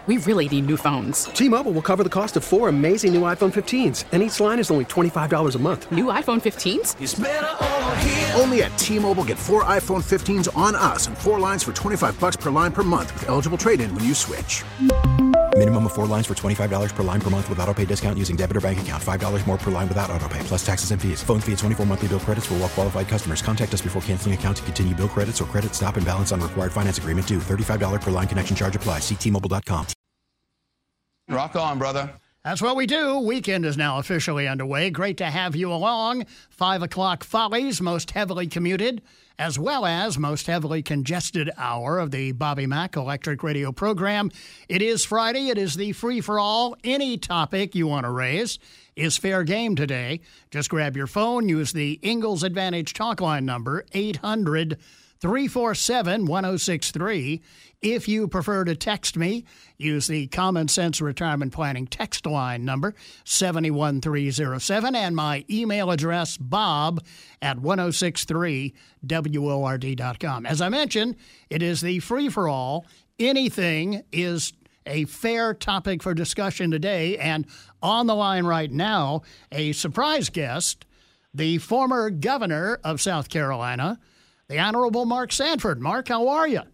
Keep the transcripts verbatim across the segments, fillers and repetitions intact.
We really need new phones. T-Mobile will cover the cost of four amazing new iPhone fifteens, and each line is only twenty-five dollars a month. New iPhone fifteens? It's better over here. Only at T-Mobile, get four iPhone fifteens on us and four lines for twenty-five dollars per line per month with eligible trade-in when you switch. Minimum of four lines for twenty-five dollars per line per month with autopay discount using debit or bank account. five dollars more per line without autopay, plus taxes and fees. Phone fee at twenty-four monthly bill credits for well-qualified customers. Contact us before canceling account to continue bill credits or credit stop and balance on required finance agreement due. thirty-five dollars per line connection charge applies. See T Mobile dot com. Rock on, brother. That's what we do. Weekend is now officially underway. Great to have you along. Five o'clock Follies, most heavily commuted, as well as most heavily congested hour of the Bobby Mack Electric Radio program. It is Friday. It is the free-for-all. Any topic you want to raise is fair game today. Just grab your phone. Use the Ingalls Advantage talk line number, eight hundred, three four seven, one oh six three. If you prefer to text me, use the Common Sense Retirement Planning text line number, seven one three oh seven, and my email address, bob at ten sixty-three W O R D dot com. As I mentioned, it is the free-for-all. Anything is a fair topic for discussion today, and on the line right now, a surprise guest, the former governor of South Carolina, the Honorable Mark Sanford. Mark, how are you?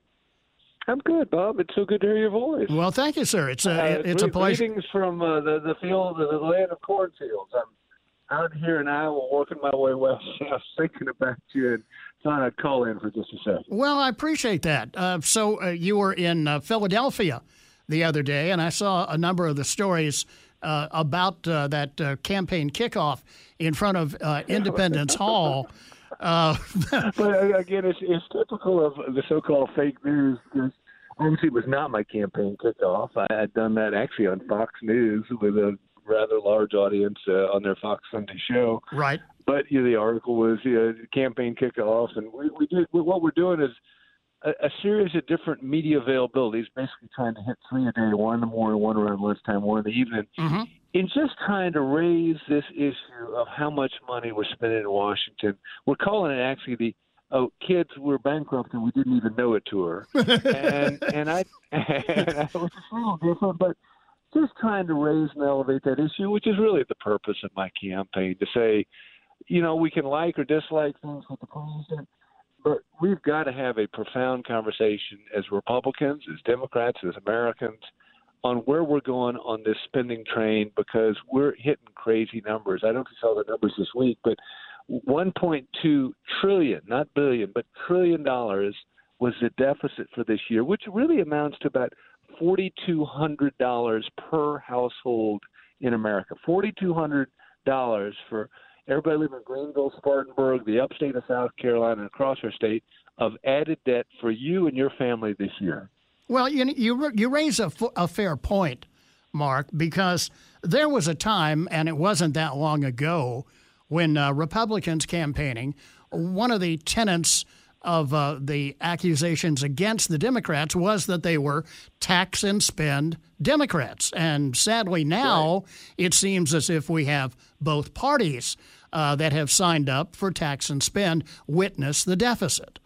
I'm good, Bob. It's so good to hear your voice. Well, thank you, sir. It's a uh, it's a pleasure. Greetings from uh, the the field, the land of cornfields. I'm out here in Iowa, working my way west. I was thinking about you and thought I'd call in for just a second. Well, I appreciate that. Uh, so uh, you were in uh, Philadelphia the other day, and I saw a number of the stories uh, about uh, that uh, campaign kickoff in front of uh, Independence Hall. Uh, but again, it's, it's typical of the so-called fake news. Obviously, it was not my campaign kickoff. I had done that actually on Fox News with a rather large audience uh, on their Fox Sunday show. Right. But you know, the article was you know, campaign kickoff, and we, we did what we're doing is a, a series of different media availabilities, basically trying to hit three a day, one in the morning, one around lunchtime, one in the evening. Mm-hmm. In just trying to raise this issue of how much money we're spending in Washington. We're calling it actually the oh, kids were bankrupt and we didn't even know it tour. and and I and I was a little different, but just trying to raise and elevate that issue, which is really the purpose of my campaign, to say, you know, we can like or dislike things with the president, but we've got to have a profound conversation as Republicans, as Democrats, as Americans, on where we're going on this spending train, because we're hitting crazy numbers. I don't know if you saw the numbers this week, but one point two trillion, not billion, but trillion dollars was the deficit for this year, which really amounts to about four thousand two hundred dollars per household in America. four thousand two hundred dollars for everybody living in Greenville, Spartanburg, the upstate of South Carolina, and across our state of added debt for you and your family this year. Well, you you you raise a, a fair point, Mark, because there was a time, and it wasn't that long ago, when uh, Republicans campaigning, one of the tenets of uh, the accusations against the Democrats was that they were tax and spend Democrats. And sadly now, right, it seems as if we have both parties uh, that have signed up for tax and spend, witness the deficit.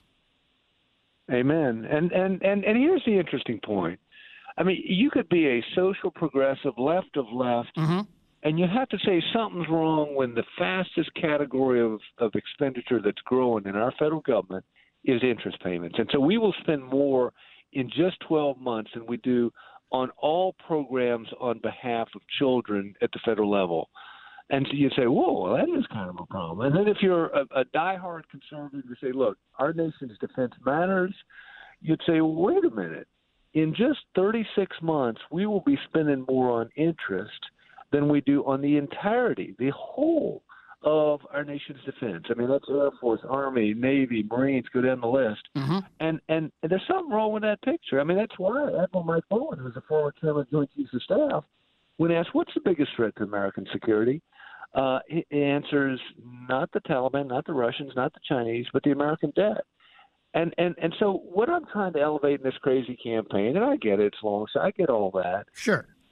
Amen. And, and and and here's the interesting point. I mean, you could be a social progressive, left of left, mm-hmm. and you have to say something's wrong when the fastest category of, of expenditure that's growing in our federal government is interest payments. And so we will spend more in just twelve months than we do on all programs on behalf of children at the federal level. And so you say, whoa, well, that is kind of a problem. And then if you're a, a diehard conservative, you say, look, our nation's defense matters, you'd say, well, wait a minute. In just thirty-six months, we will be spending more on interest than we do on the entirety, the whole of our nation's defense. I mean, that's Air Force, Army, Navy, Marines, go down the list. Mm-hmm. And, and and there's something wrong with that picture. I mean, that's why Admiral Mike Bowen, who's a former chairman of Joint Chiefs of Staff, when asked, what's the biggest threat to American security? Uh, he answers, not the Taliban, not the Russians, not the Chinese, but the American debt. And, and and so what I'm trying to elevate in this crazy campaign, and I get it, it's long, so I get all that. Sure.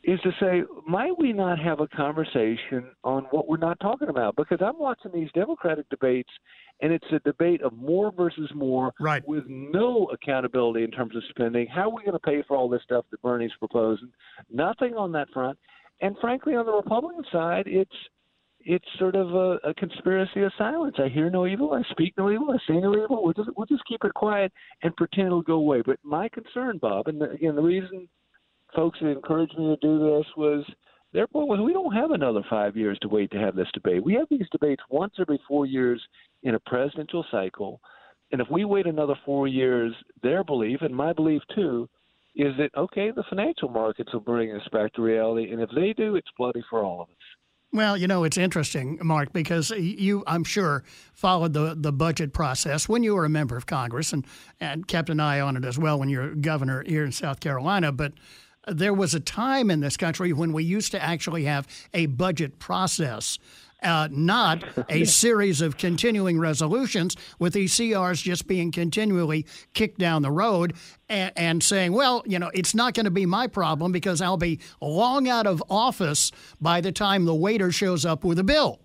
is to say, might we not have a conversation on what we're not talking about? Because I'm watching these Democratic debates, and it's a debate of more versus more, right, with no accountability in terms of spending. How are we going to pay for all this stuff that Bernie's proposing? Nothing on that front. And frankly, on the Republican side, it's it's sort of a, a conspiracy of silence. I hear no evil, I speak no evil, I say no evil. We'll just, we'll just keep it quiet and pretend it'll go away. But my concern, Bob, and the, again, the reason folks that encouraged me to do this was their point was we don't have another five years to wait to have this debate. We have these debates once every four years in a presidential cycle. And if we wait another four years, their belief, and my belief too, is that, okay, the financial markets will bring us back to reality. And if they do, it's bloody for all of us. Well, you know, it's interesting, Mark, because you, I'm sure, followed the, the budget process when you were a member of Congress and, and kept an eye on it as well when you were governor here in South Carolina. But there was a time in this country when we used to actually have a budget process, uh, not a series of continuing resolutions with these C Rs just being continually kicked down the road and, and saying, well, you know, it's not going to be my problem because I'll be long out of office by the time the waiter shows up with a bill.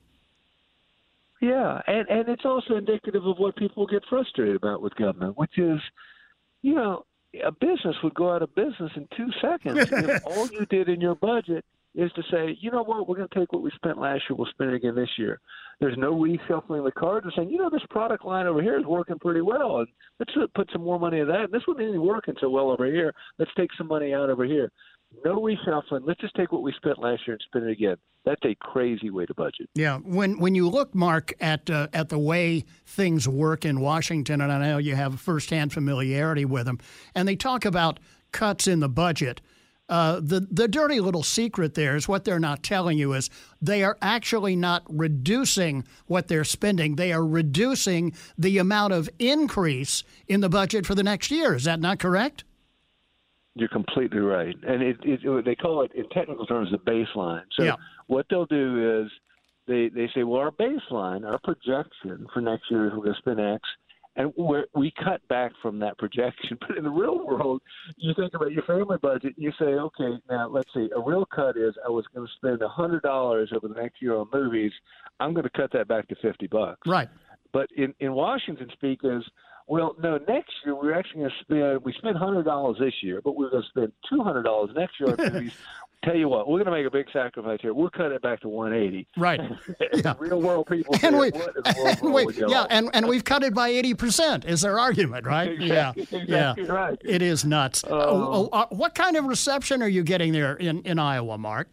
Yeah, and, and it's also indicative of what people get frustrated about with government, which is, you know, a business would go out of business in two seconds if all you did in your budget is to say, you know what, we're going to take what we spent last year, we'll spend it again this year. There's no reshuffling the cards and saying, you know, this product line over here is working pretty well, and let's put some more money in that. And this one isn't working so well over here. Let's take some money out over here. No reshuffling. Let's just take what we spent last year and spend it again. That's a crazy way to budget. Yeah. When when you look, Mark, at uh, at the way things work in Washington, and I know you have firsthand familiarity with them, and they talk about cuts in the budget. Uh, the, the dirty little secret there is what they're not telling you is they are actually not reducing what they're spending. They are reducing the amount of increase in the budget for the next year. Is that not correct? You're completely right. And it, it, they call it, in technical terms, the baseline. So yeah. What they'll do is they, they say, well, our baseline, our projection for next year is we're going to spend X. And we're, we cut back from that projection. But in the real world, you think about your family budget, you say, okay, now let's see, a real cut is I was going to spend one hundred dollars over the next year on movies. I'm going to cut that back to fifty bucks. Right. But in, in Washington speak is, well, no, next year we're actually going to spend, we spent one hundred dollars this year, but we're going to spend two hundred dollars next year on movies. Tell you what, we're going to make a big sacrifice here. We'll cut it back to one eighty. Right. Yeah. Real world people say, and we, what is the world we, yeah, and, and we've cut it by eighty percent is their argument, right? Exactly, yeah. exactly yeah. right. It is nuts. Um, uh, uh, what kind of reception are you getting there in, in Iowa, Mark?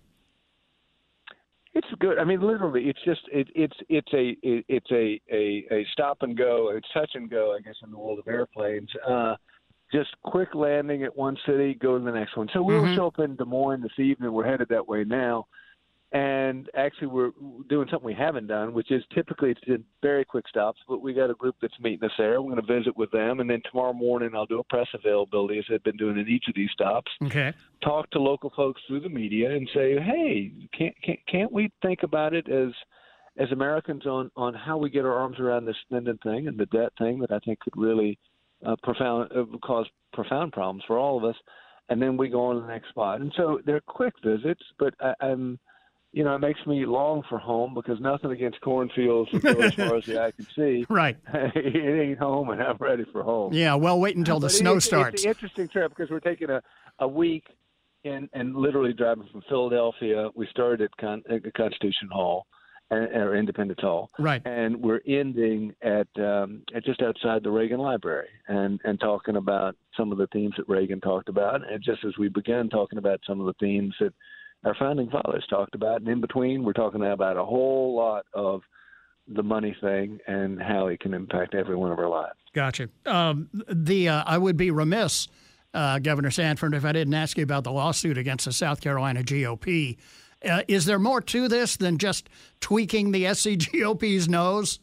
It's good. I mean, literally, it's just it, it's it's a it, it's a, a a stop and go. It's touch and go, I guess, in the world of airplanes. Uh, just quick landing at one city, go to the next one. So we mm-hmm. were still up in Des Moines this evening. We're headed that way now. And actually, we're doing something we haven't done, which is typically it's very quick stops. But we got a group that's meeting us there. We're going to visit with them, and then tomorrow morning I'll do a press availability, as I've been doing in each of these stops. Okay. Talk to local folks through the media and say, hey, can't can't, can't we think about it as as Americans on, on how we get our arms around this spending thing and the debt thing that I think could really uh, profound uh, cause profound problems for all of us, and then we go on to the next spot. And so they're quick visits, but I, I'm. You know, it makes me long for home because nothing against cornfields that go as far as the eye can see. Right. It ain't home, and I'm ready for home. Yeah, well, wait until the but snow it's, starts. It's an interesting trip because we're taking a, a week in, and literally driving from Philadelphia. We started at, Con, at Constitution Hall, and, or Independence Hall. Right. And we're ending at, um, at just outside the Reagan Library and, and talking about some of the themes that Reagan talked about. And just as we began talking about some of the themes that our founding fathers talked about, and in between, we're talking about a whole lot of the money thing and how it can impact every one of our lives. Gotcha. Um, the uh, I would be remiss, uh, Governor Sanford, if I didn't ask you about the lawsuit against the South Carolina G O P. Uh, is there more to this than just tweaking the S C G O P's nose?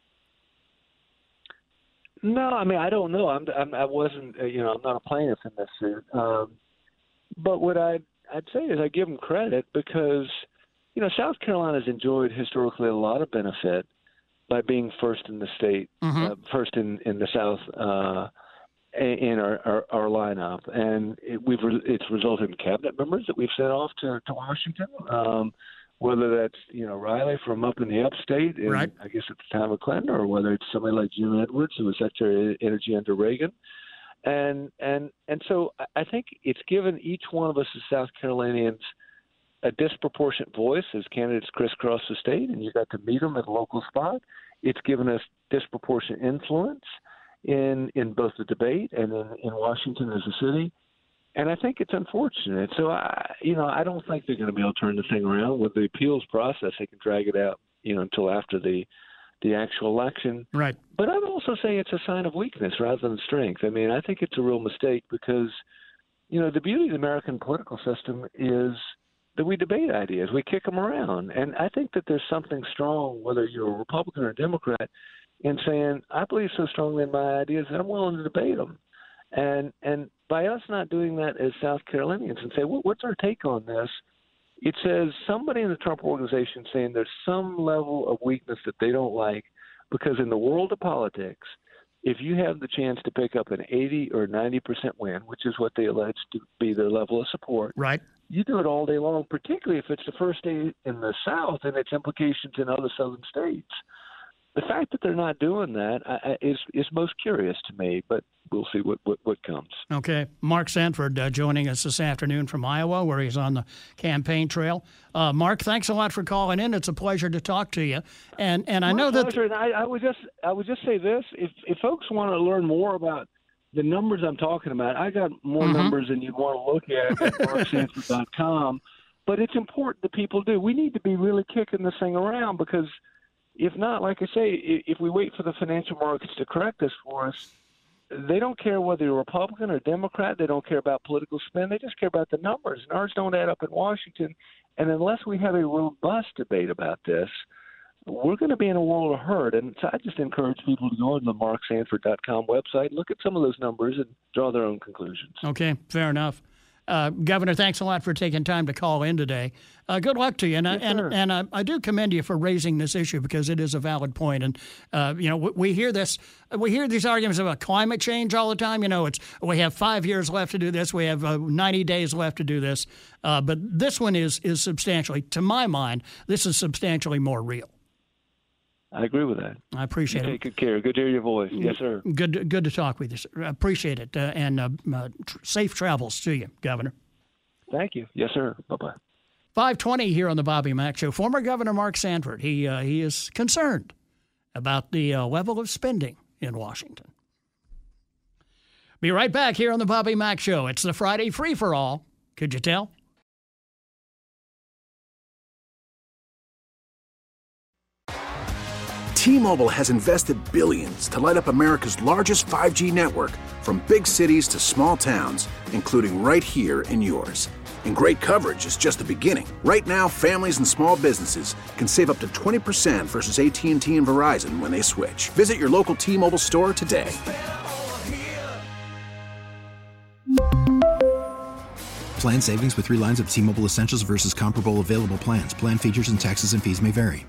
No, I mean, I don't know. I'm, I'm I wasn't, uh, you know, I'm not a plaintiff in this suit. Um, but what I I'd say is I give them credit because, you know, South Carolina's enjoyed historically a lot of benefit by being first in the state, mm-hmm. uh, first in, in the South, uh, in our, our, our lineup, and it, we've it's resulted in cabinet members that we've sent off to, to Washington. Um, whether that's you know Riley from up in the upstate, and right. I guess at the time of Clinton, or whether it's somebody like Jim Edwards, who was Secretary of Energy under Reagan, and and and so I think it's given each one of us as South Carolinians a disproportionate voice as candidates crisscross the state, and you got to meet them at a local spot. It's given us disproportionate influence in in both the debate and in, in Washington as a city. And I think it's unfortunate. So, I, you know, I don't think they're going to be able to turn the thing around. With the appeals process, they can drag it out, you know, until after the the actual election. Right. But I would also say it's a sign of weakness rather than strength. I mean, I think it's a real mistake because, you know, the beauty of the American political system is that we debate ideas. We kick them around. And I think that there's something strong, whether you're a Republican or a Democrat, in saying, I believe so strongly in my ideas that I'm willing to debate them. And and by us not doing that as South Carolinians and say, well, what's our take on this? It says somebody in the Trump organization saying there's some level of weakness that they don't like, because in the world of politics, if you have the chance to pick up an eighty or ninety percent win, which is what they allege to be their level of support, right, you do it all day long, particularly if it's the first day in the South and its implications in other southern states. The fact that they're not doing that uh, is is most curious to me, but we'll see what, what, what comes. Okay. Mark Sanford uh, joining us this afternoon from Iowa, where he's on the campaign trail. Uh, Mark, thanks a lot for calling in. It's a pleasure to talk to you. And and I My know pleasure. that And I, I would just I would just say this: if if folks want to learn more about the numbers I'm talking about, I got more mm-hmm. numbers than you'd want to look at at mark sanford dot com. But it's important that people do. We need to be really kicking this thing around, because if not, like I say, if we wait for the financial markets to correct this for us, they don't care whether you're Republican or Democrat. They don't care about political spin. They just care about the numbers. And ours don't add up in Washington. And unless we have a robust debate about this, we're going to be in a world of hurt. And so I just encourage people to go to the mark sanford dot com website, look at some of those numbers, and draw their own conclusions. Okay, fair enough. Uh, Governor, thanks a lot for taking time to call in today. Uh, good luck to you, and yes, I, and, and I, I do commend you for raising this issue, because it is a valid point. And uh, you know, we, we hear this, we hear these arguments about climate change all the time. You know, it's we have five years left to do this, we have uh, ninety days left to do this, uh, but this one is is substantially, to my mind, this is substantially more real. I agree with that. I appreciate you it. Take good care. Good to hear your voice. Yes, sir. Good, good to talk with you, sir. Appreciate it, uh, and uh, uh, tr- safe travels to you, Governor. Thank you. Yes, sir. Bye-bye. five twenty here on the Bobby Mack Show. Former Governor Mark Sanford, he uh, he is concerned about the uh, level of spending in Washington. Be right back here on the Bobby Mack Show. It's the Friday free-for-all. Could you tell? T-Mobile has invested billions to light up America's largest five G network, from big cities to small towns, including right here in yours. And great coverage is just the beginning. Right now, families and small businesses can save up to twenty percent versus A T and T and Verizon when they switch. Visit your local T-Mobile store today. Plan savings with three lines of T-Mobile Essentials versus comparable available plans. Plan features and taxes and fees may vary.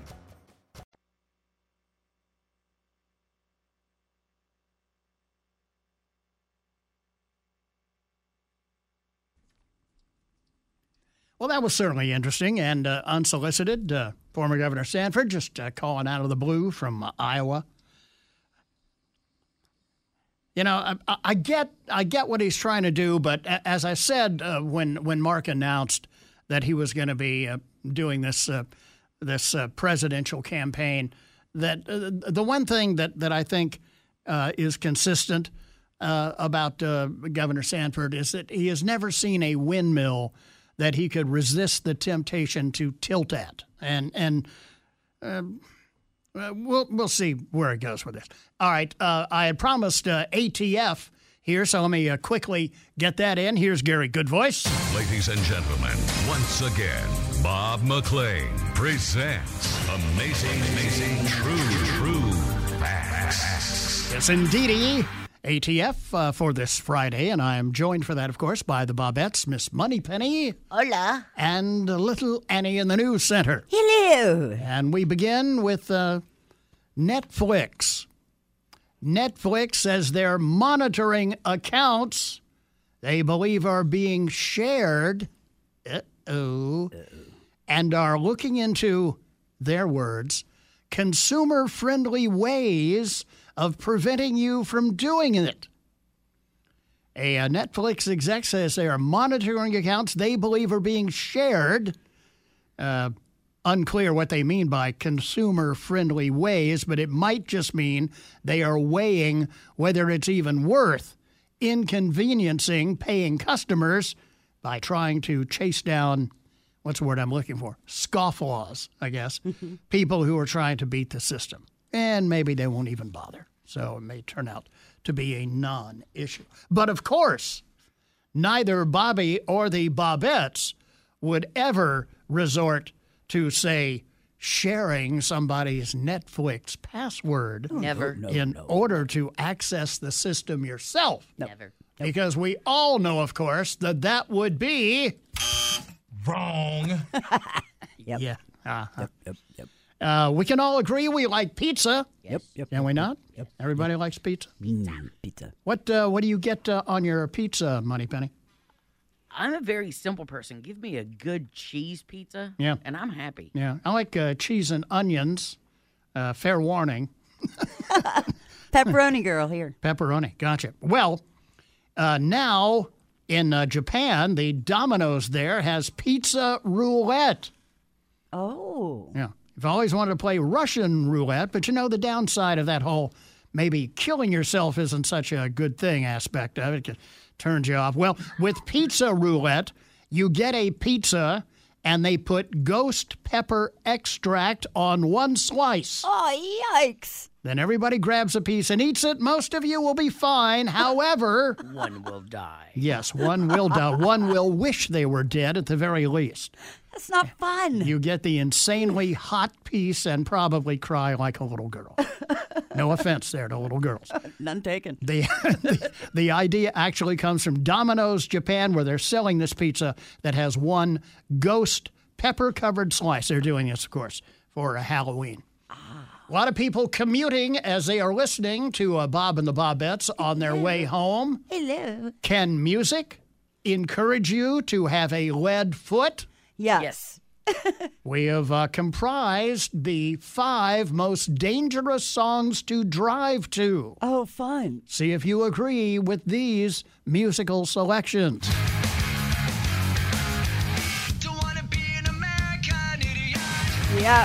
Well, that was certainly interesting and uh, unsolicited. Uh, former Governor Sanford just uh, calling out of the blue from uh, Iowa. You know, I, I get I get what he's trying to do, but as I said uh, when when Mark announced that he was going to be uh, doing this uh, this uh, presidential campaign, that uh, the one thing that that I think uh, is consistent uh, about uh, Governor Sanford is that he has never seen a windmill that he could resist the temptation to tilt at, and and uh, we'll we'll see where it goes with this. All right, uh, I had promised uh, A T F here, so let me uh, quickly get that in. Here's Gary Goodvoice. Ladies and gentlemen, once again, Bob McLean presents Amazing, Amazing, True, True Facts. Yes, indeedy. A T F uh, for this Friday, and I am joined for that, of course, by the Bobettes, Miss Moneypenny. Hola. And little Annie in the News Center. Hello. And we begin with uh, Netflix. Netflix says they're monitoring accounts they believe are being shared uh-oh, and are looking into, their words, consumer-friendly ways of preventing you from doing it. A, a Netflix exec says they are monitoring accounts they believe are being shared. Uh, unclear what they mean by consumer-friendly ways, but it might just mean they are weighing whether it's even worth inconveniencing paying customers by trying to chase down, what's the word I'm looking for? Scofflaws, I guess. People who are trying to beat the system. And maybe they won't even bother. So it may turn out to be a non-issue. But of course, neither Bobby or the Bobettes would ever resort to, say, sharing somebody's Netflix password Never. no, in no. order to access the system yourself. Never. Because we all know, of course, that that would be wrong. Yep. Yeah. Uh-huh. Yep, yep, yep. Uh, we can all agree we like pizza. Yep, yep. Can we not? Yep. Everybody likes pizza. Mm, pizza. What uh, What do you get uh, on your pizza, Moneypenny? I'm a very simple person. Give me a good cheese pizza, Yeah. and I'm happy. Yeah, I like uh, cheese and onions. Uh, fair warning. Pepperoni girl here. Pepperoni. Gotcha. Well, uh, now in uh, Japan, the Domino's there has pizza roulette. Oh. Yeah. I've always wanted to play Russian roulette, but you know the downside of that whole maybe killing yourself isn't such a good thing aspect of it. It turns you off. Well, with pizza roulette, you get a pizza and they put ghost pepper extract on one slice. Oh, yikes. Then everybody grabs a piece and eats it. Most of you will be fine. However, one will die. Yes, one will die. One will wish they were dead at the very least. That's not fun. You get the insanely hot piece and probably cry like a little girl. No offense there to little girls. None taken. The, the, the idea actually comes from Domino's Japan, where they're selling this pizza that has one ghost pepper-covered slice. They're doing this, of course, for a Halloween. Ah. A lot of people commuting as they are listening to uh, Bob and the Bobettes on their way home. Hello. Can music encourage you to have a lead foot? Yes. Yes. We have uh, comprised the five most dangerous songs to drive to. Oh, fun. See if you agree with these musical selections. Don't wanna be an American idiot. Yeah.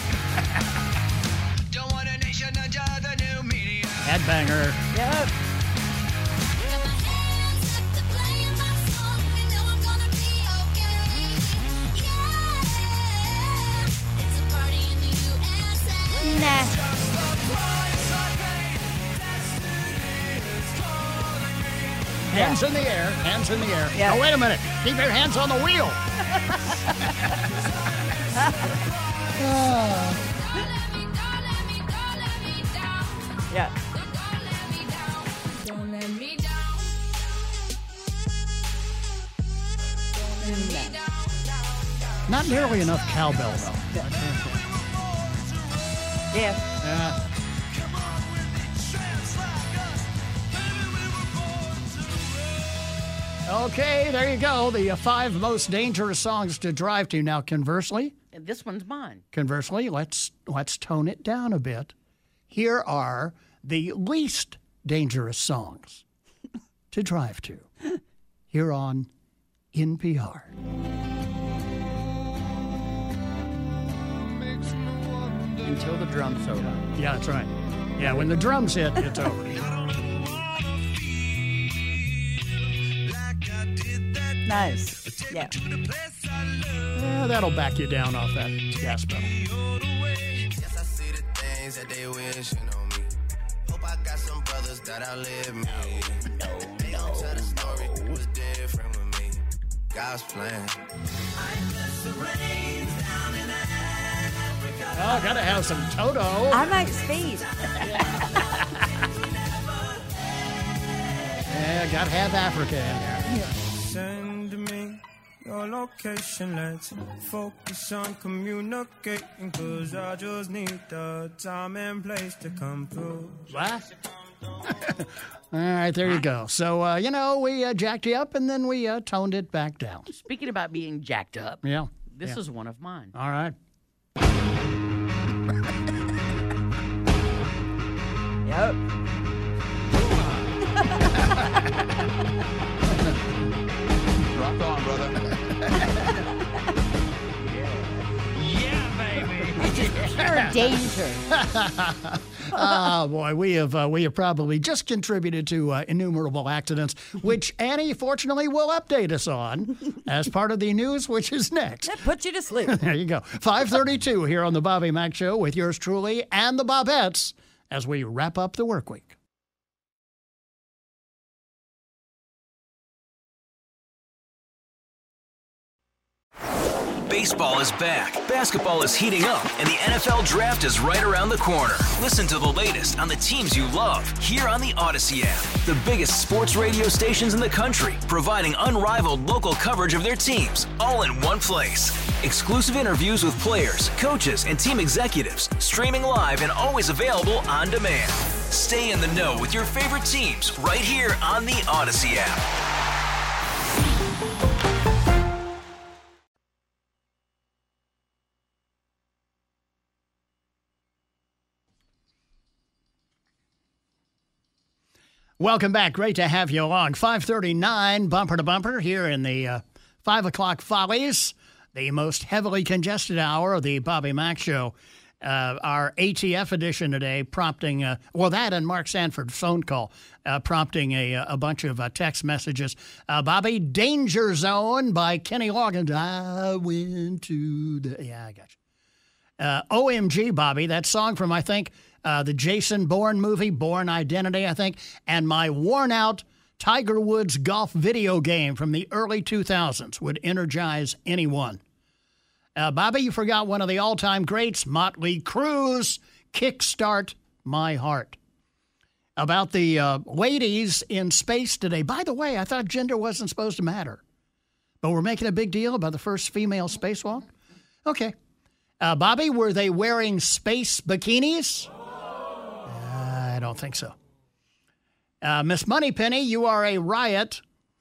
Don't want a nation under the new media. Headbanger. Yep. Nah. Hands in the air. Hands in the air. Yeah. Oh, wait a minute. Keep your hands on the wheel. Yeah. Don't let me down. Don't let me down. Not nearly enough cowbell, though. Yeah. Yeah. Okay, there you go. The uh, five most dangerous songs to drive to. Now, conversely, And this one's mine. conversely, let's let's tone it down a bit. Here are the least dangerous songs to drive to. Here on N P R. Until the drum solo. Yeah, that's right. Yeah, when the drums hit, it's over. Nice. Yeah. Yeah, that'll back you down off that gas pedal. Yes, I see the things that they wishing on me. Hope I got some brothers that outlive me. No, no, they don't tell the story. It was different with me. God's plan. Oh, gotta have some Toto. I might speed. Yeah, gotta have Africa in there. Send me your location. Let's focus on communicating. Cause I just need the time and place to come through. What? All right, there you go. So, uh, you know, we uh, jacked you up and then we uh, toned it back down. Speaking about being jacked up, Yeah. this yeah. is one of mine. All right. Yep. Rock on, brother. Pure danger. Oh boy, we have uh, we have probably just contributed to uh, innumerable accidents, which Annie fortunately will update us on as part of the news, which is next. That puts you to sleep. There you go. five thirty-two here on the Bobby Mack Show with yours truly and the Bobettes as we wrap up the work week. Baseball is back, basketball is heating up, and the N F L Draft is right around the corner. Listen to the latest on the teams you love here on the Odyssey app. The biggest sports radio stations in the country, providing unrivaled local coverage of their teams, all in one place. Exclusive interviews with players, coaches, and team executives, streaming live and always available on demand. Stay in the know with your favorite teams right here on the Odyssey app. Welcome back. Great to have you along. five thirty-nine, bumper to bumper, here in the uh, five o'clock Follies, the most heavily congested hour of the Bobby Mack Show. Uh, our A T F edition today prompting, uh, well, that and Mark Sanford's phone call, uh, prompting a, a bunch of uh, text messages. Uh, Bobby, Danger Zone by Kenny Loggins. I went to the, yeah, I got you. Uh, O M G, Bobby, that song from, I think, Uh, the Jason Bourne movie, Bourne Identity, I think, and my worn-out Tiger Woods golf video game from the early two thousands would energize anyone. Uh, Bobby, you forgot one of the all-time greats, Motley Crue's Kickstart My Heart. About the uh, ladies in space today. By the way, I thought gender wasn't supposed to matter, but we're making a big deal about the first female spacewalk? Okay. Uh, Bobby, were they wearing space bikinis? I don't think so. Uh, Miss Moneypenny, you are a riot.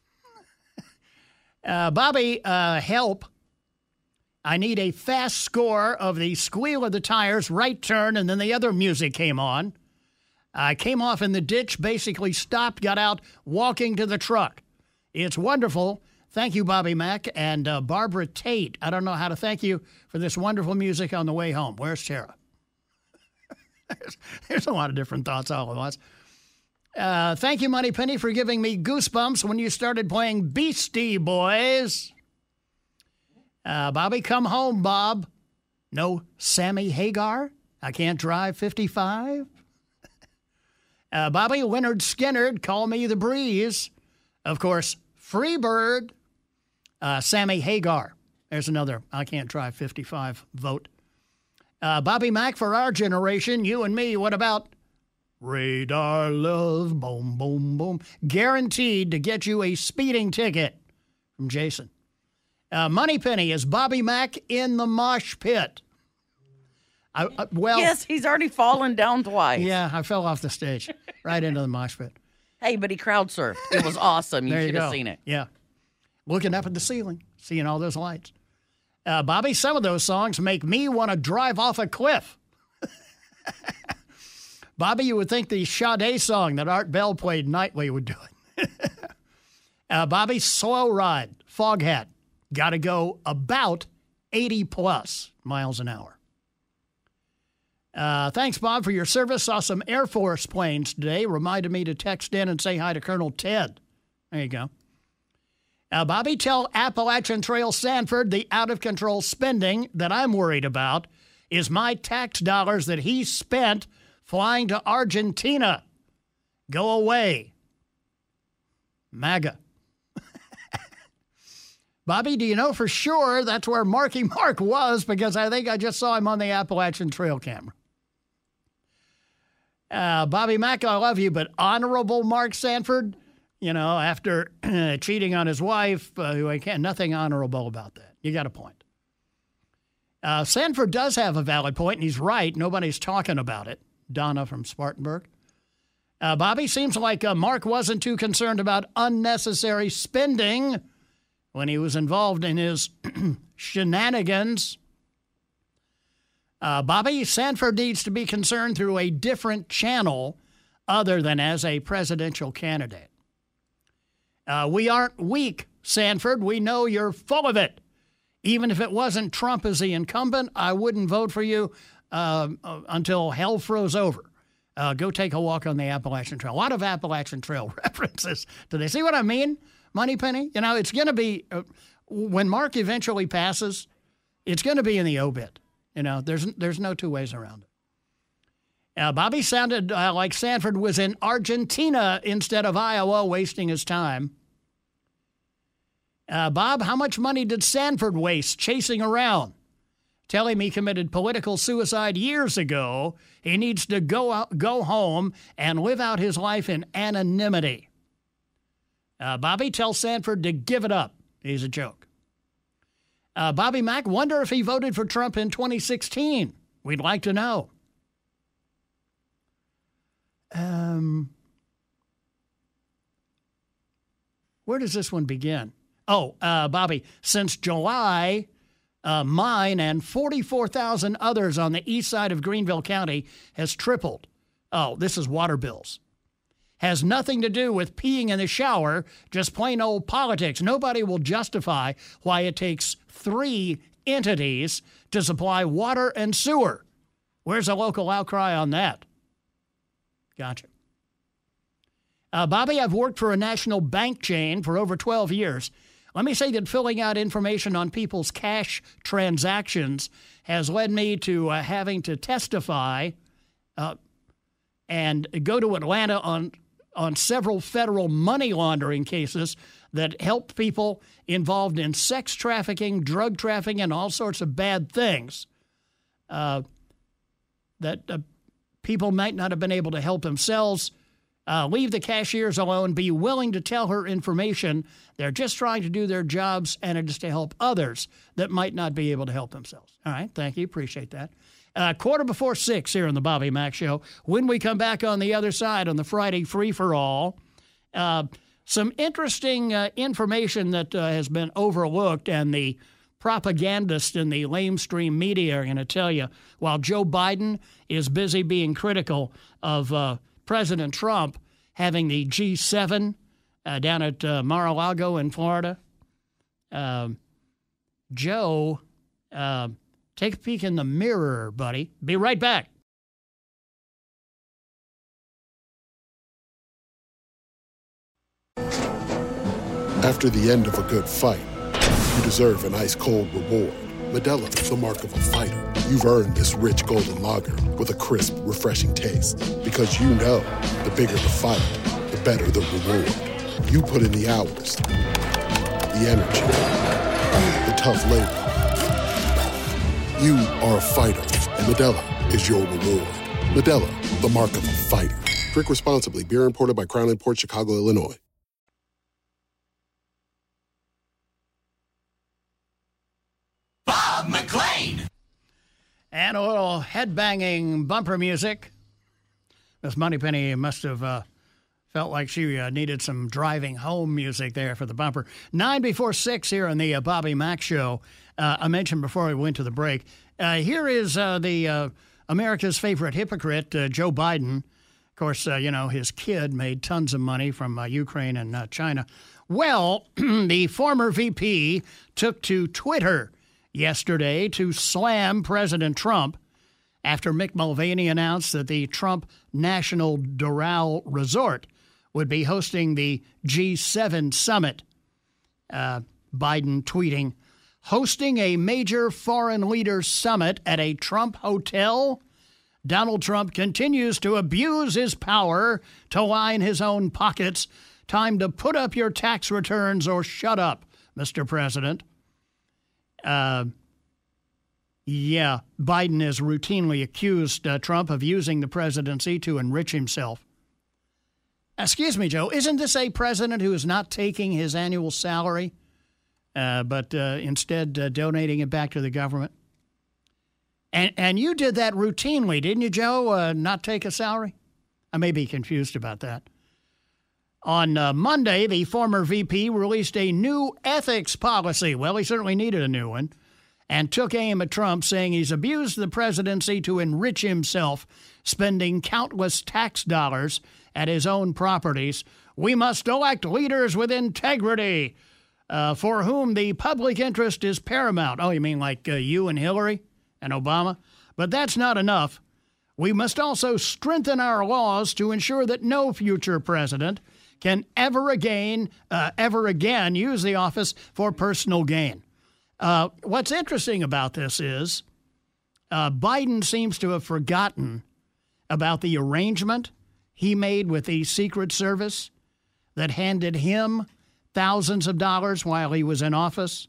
uh, Bobby, uh, help. I need a fast score of the squeal of the tires, right turn, and then the other music came on. I came off in the ditch, basically stopped, got out, walking to the truck. It's wonderful. Thank you, Bobby Mack. And uh, Barbara Tate, I don't know how to thank you for this wonderful music on the way home. Where's Tara? there's, there's a lot of different thoughts all at once. Uh, thank you, Moneypenny, for giving me goosebumps when you started playing Beastie Boys. Uh, Bobby, come home, Bob. No Sammy Hagar? I can't drive fifty-five? uh, Bobby, Leonard Skinner, call me the breeze. Of course, Freebird. Uh, Sammy Hagar. There's another I can't drive fifty-five vote. Uh, Bobby Mack, for our generation, you and me, what about Radar Love? Boom, boom, boom. Guaranteed to get you a speeding ticket from Jason. Uh, Moneypenny, is Bobby Mack in the mosh pit? I, uh, well, yes, he's already fallen down twice. Yeah, I fell off the stage right into the mosh pit. Hey, but he crowd surfed. It was awesome. You There you should have go. seen it. Yeah. Looking up at the ceiling, seeing all those lights. Uh, Bobby, some of those songs make me want to drive off a cliff. Bobby, you would think the Sade song that Art Bell played nightly would do it. uh, Bobby, Slow Ride, Foghat. Got to go about eighty plus miles an hour. Uh, thanks, Bob, for your service. Saw some Air Force planes today. Reminded me to text in and say hi to Colonel Ted. There you go. Uh, Bobby, tell Appalachian Trail Sanford the out-of-control spending that I'm worried about is my tax dollars that he spent flying to Argentina. Go away. MAGA. Bobby, do you know for sure that's where Marky Mark was? Because I think I just saw him on the Appalachian Trail camera. Uh, Bobby Mack, I love you, but Honorable Mark Sanford, you know, after cheating on his wife, uh, who I can't, nothing honorable about that. You got a point. Uh, Sanford does have a valid point, and he's right. Nobody's talking about it. Donna from Spartanburg. Uh, Bobby, seems like uh, Mark wasn't too concerned about unnecessary spending when he was involved in his shenanigans. Uh, Bobby, Sanford needs to be concerned through a different channel other than as a presidential candidate. Uh, we aren't weak, Sanford. We know you're full of it. Even if it wasn't Trump as the incumbent, I wouldn't vote for you uh, uh, until hell froze over. Uh, go take a walk on the Appalachian Trail. A lot of Appalachian Trail references. Do they see what I mean, Moneypenny? You know, it's going to be, uh, when Mark eventually passes, it's going to be in the obit. You know, there's there's no two ways around it. Uh, Bobby sounded uh, like Sanford was in Argentina instead of Iowa, wasting his time. Uh, Bob, how much money did Sanford waste chasing around? Tell him he committed political suicide years ago. He needs to go out, go home and live out his life in anonymity. Uh, Bobby, tell Sanford to give it up. He's a joke. Uh, Bobby Mack, wonder if he voted for Trump in twenty sixteen. We'd like to know. Um, where does this one begin? Oh, uh, Bobby, since July, uh, mine and forty-four thousand others on the east side of Greenville County has tripled. Oh, this is water bills. Has nothing to do with peeing in the shower, just plain old politics. Nobody will justify why it takes three entities to supply water and sewer. Where's the local outcry on that? Gotcha. Uh, Bobby, I've worked for a national bank chain for over twelve years. Let me say that filling out information on people's cash transactions has led me to uh, having to testify uh, and go to Atlanta on on several federal money laundering cases that helped people involved in sex trafficking, drug trafficking, and all sorts of bad things uh, that uh, people might not have been able to help themselves. Uh, leave the cashiers alone. Be willing to tell her information. They're just trying to do their jobs, and it is to help others that might not be able to help themselves. All right, thank you. Appreciate that. Uh, quarter before six here on the Bobby Mack Show. When we come back on the other side on the Friday free-for-all, uh, some interesting uh, information that uh, has been overlooked, and the propagandists in the lamestream media are going to tell you, while Joe Biden is busy being critical of uh, President Trump having the G seven uh, down at uh, Mar-a-Lago in Florida, uh, Joe... Uh, Take a peek in the mirror, buddy. Be right back. After the end of a good fight, you deserve an ice-cold reward. Modelo, the mark of a fighter. You've earned this rich golden lager with a crisp, refreshing taste. Because you know, the bigger the fight, the better the reward. You put in the hours, the energy, the tough labor. You are a fighter, and Modelo is your reward. Modelo, the mark of a fighter. Drink responsibly. Beer imported by Crown Imports, Chicago, Illinois. Bob McLean. And a little head-banging bumper music. Miss Moneypenny must have uh, felt like she uh, needed some driving home music there for the bumper. Nine before six here on the uh, Bobby Mack Show. Uh, I mentioned before we went to the break. Uh, here is uh, the uh, America's favorite hypocrite, uh, Joe Biden. Of course, uh, you know, his kid made tons of money from uh, Ukraine and uh, China. Well, the former V P took to Twitter yesterday to slam President Trump after Mick Mulvaney announced that the Trump National Doral Resort would be hosting the G seven summit. Uh, Biden tweeting, hosting a major foreign leaders summit at a Trump hotel? Donald Trump continues to abuse his power to line his own pockets. Time to put up your tax returns or shut up, Mister President. Uh, yeah, Biden has routinely accused uh, Trump of using the presidency to enrich himself. Excuse me, Joe, isn't this a president who is not taking his annual salary? Uh, but uh, instead uh, donating it back to the government. And and you did that routinely, didn't you, Joe, uh, not take a salary? I may be confused about that. On uh, Monday, the former V P released a new ethics policy. Well, he certainly needed a new one. And took aim at Trump, saying he's abused the presidency to enrich himself, spending countless tax dollars at his own properties. We must elect leaders with integrity, uh, for whom the public interest is paramount. Oh, you mean like uh, you and Hillary and Obama? But that's not enough. We must also strengthen our laws to ensure that no future president can ever again, uh, ever again use the office for personal gain. Uh, what's interesting about this is uh, Biden seems to have forgotten about the arrangement he made with the Secret Service that handed him thousands of dollars while he was in office.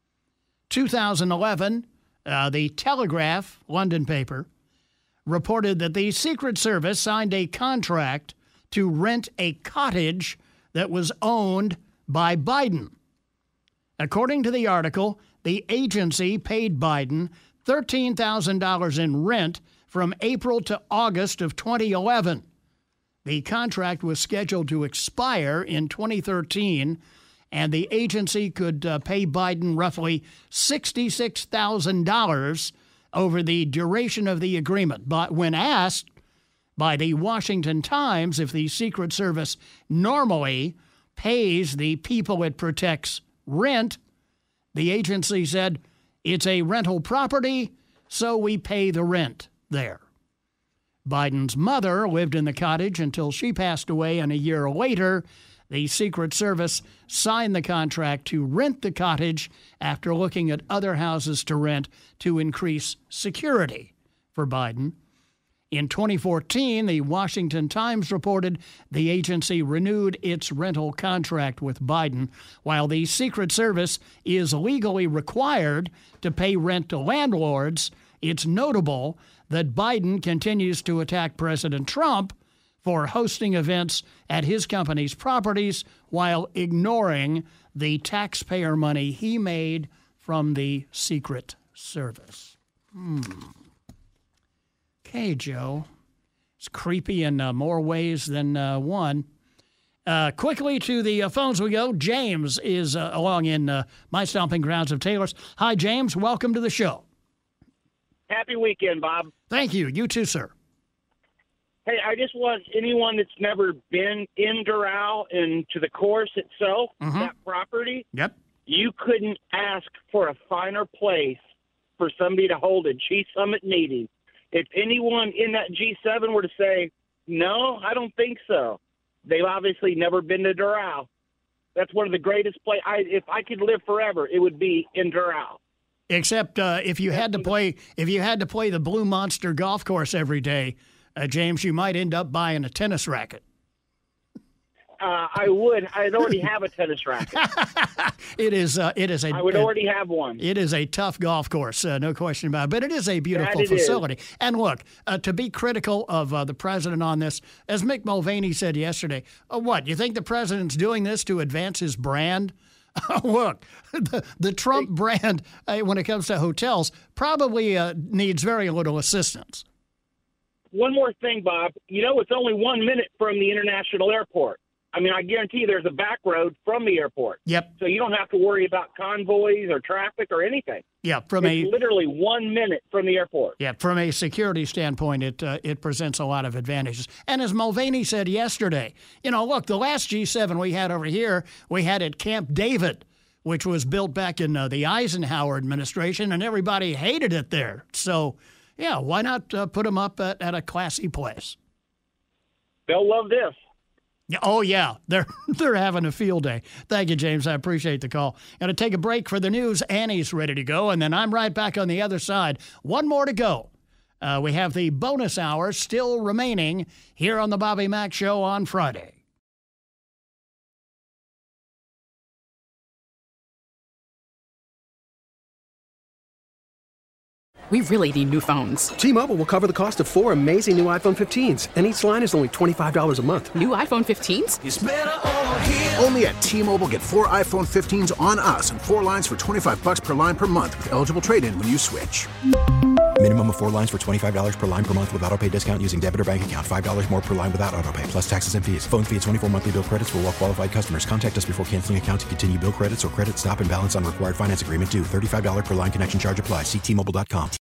two thousand eleven, uh, the Telegraph, London paper, reported that the Secret Service signed a contract to rent a cottage that was owned by Biden. According to the article, the agency paid Biden thirteen thousand dollars in rent from April to August of twenty eleven. The contract was scheduled to expire in twenty thirteen, and the agency could uh, pay Biden roughly sixty-six thousand dollars over the duration of the agreement. But when asked by the Washington Times if the Secret Service normally pays the people it protects rent, the agency said, it's a rental property, so we pay the rent there. Biden's mother lived in the cottage until she passed away, and a year later, the Secret Service signed the contract to rent the cottage after looking at other houses to rent to increase security for Biden. In twenty fourteen, the Washington Times reported the agency renewed its rental contract with Biden. While the Secret Service is legally required to pay rent to landlords, it's notable that Biden continues to attack President Trump for hosting events at his company's properties while ignoring the taxpayer money he made from the Secret Service. Hmm. Okay, Joe. It's creepy in uh, more ways than uh, one. Uh, quickly to the uh, phones we go. James is uh, along in uh, my stomping grounds of Taylor's. Hi, James. Welcome to the show. Happy weekend, Bob. Thank you. You too, sir. Hey, I just want anyone that's never been in Doral and to the course itself, mm-hmm. that property, yep. You couldn't ask for a finer place for somebody to hold a G Summit meeting. If anyone in that G seven were to say, no, I don't think so, they've obviously never been to Doral. That's one of the greatest places. If I could live forever, it would be in Doral. Except uh, if you had to play, if you had to play the Blue Monster golf course every day, uh, James, you might end up buying a tennis racket. Uh, I would. I'd already have a tennis racket. It is. Uh, it is a. I would already have one. It is a tough golf course, uh, no question about it. But it is a beautiful it facility. Is. And look, uh, to be critical of uh, the president on this, as Mick Mulvaney said yesterday, uh, what you think the president's doing this to advance his brand? Look, the, the Trump brand, uh, when it comes to hotels, probably uh, needs very little assistance. One more thing, Bob. You know, it's only one minute from the international airport. I mean, I guarantee you there's a back road from the airport. Yep. So you don't have to worry about convoys or traffic or anything. Yeah, from it's a literally one minute from the airport. Yeah, from a security standpoint, it uh, it presents a lot of advantages. And as Mulvaney said yesterday, you know, look, the last G seven we had over here, we had at Camp David, which was built back in uh, the Eisenhower administration, and everybody hated it there. So, yeah, why not uh, put them up at, at a classy place? They'll love this. Oh, yeah, they're they're having a field day. Thank you, James. I appreciate the call. Got to take a break for the news. Annie's ready to go, and then I'm right back on the other side. One more to go. Uh, we have the bonus hour still remaining here on the Bobby Mack Show on Friday. We really need new phones. T-Mobile will cover the cost of four amazing new iPhone fifteens, and each line is only twenty-five dollars a month. New iPhone fifteens? It's better over here. Only at T-Mobile, get four iPhone fifteens on us and four lines for twenty-five dollars per line per month with eligible trade-in when you switch. Minimum of four lines for twenty-five dollars per line per month with auto pay discount using debit or bank account. five dollars more per line without auto pay, plus taxes and fees. Phone fee at twenty-four monthly bill credits for well qualified customers. Contact us before canceling account to continue bill credits or credit stop and balance on required finance agreement due. thirty-five dollars per line connection charge applies. See T Mobile dot com.